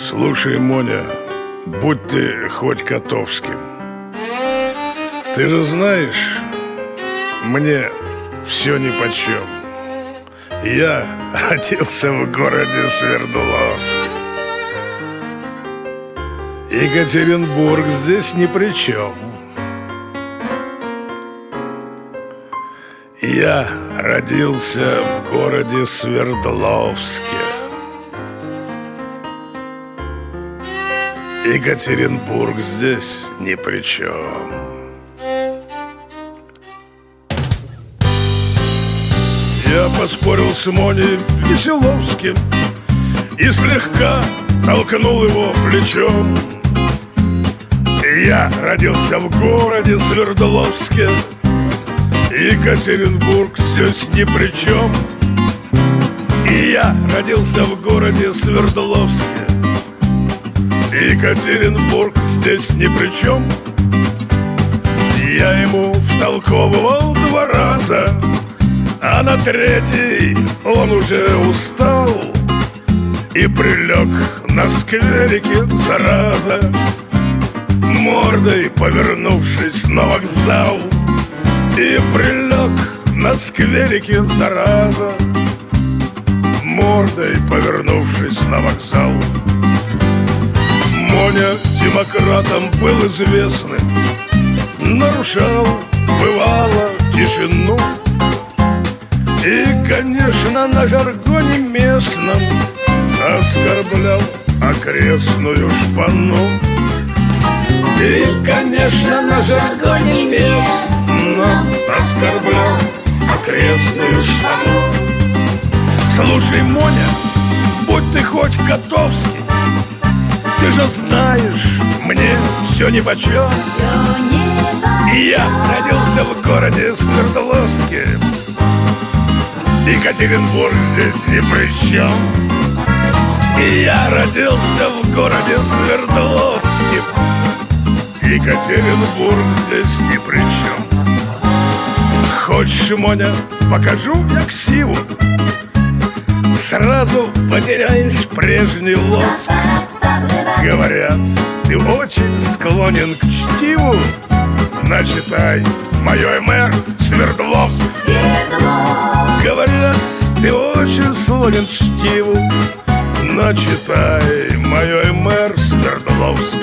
Слушай, Моня, будь ты хоть котовским, ты же знаешь, мне все нипочем. Я родился в городе Свердловске. Екатеринбург здесь ни при чем. Я родился в городе Свердловске. Екатеринбург здесь ни при чем. Я поспорил с Моней Веселовским и слегка толкнул его плечом. Я родился в городе Свердловске. Екатеринбург здесь ни при чем. И я родился в городе Свердловске. Екатеринбург здесь ни при чем. Я ему втолковывал 2 раза, а на 3-й он уже устал и прилег на скверике, зараза, мордой повернувшись на вокзал. И прилег на скверике, зараза, мордой повернувшись на вокзал. Моня демократом был известным, нарушал, бывало, тишину. И, конечно, на жаргоне местном оскорблял окрестную шпану. И, конечно, на жаргоне местном оскорблял окрестную шпану. Слушай, Моня, будь ты хоть котовский, ты же знаешь, мне все нипочем. И я родился в городе Свердловске. Екатеринбург здесь ни при чем. И я родился в городе Свердловске. Екатеринбург здесь ни при чем. Хочешь, Моня, покажу я ксиву, сразу потеряешь прежний лоск. Говорят, ты очень склонен к чтиву. Начитай мое МР Свердловск. Говорят, ты очень склонен к чтиву. Начитай мое МР Свердловск.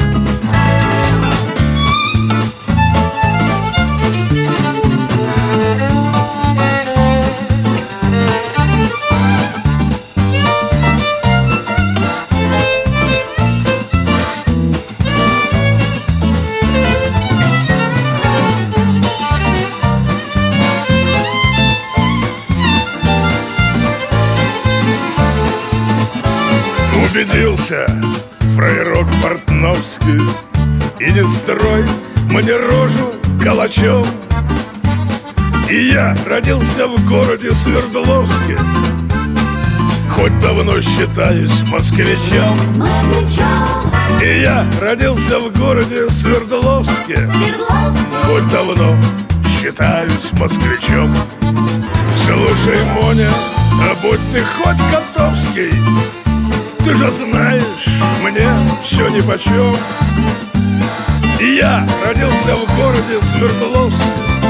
Убедился, фраерок портновский, и не строй мне рожу калачом. И я родился в городе Свердловске, хоть давно считаюсь москвичом. И я родился в городе Свердловске, хоть давно считаюсь москвичом. Слушай, Моня, а будь ты хоть котовский, ты же знаешь, мне все нипочем. И я родился в городе Свердловске.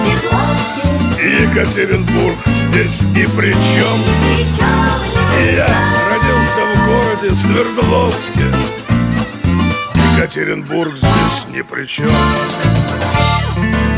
И Екатеринбург здесь ни при чем. И я родился в городе Свердловске. Екатеринбург здесь ни при чем.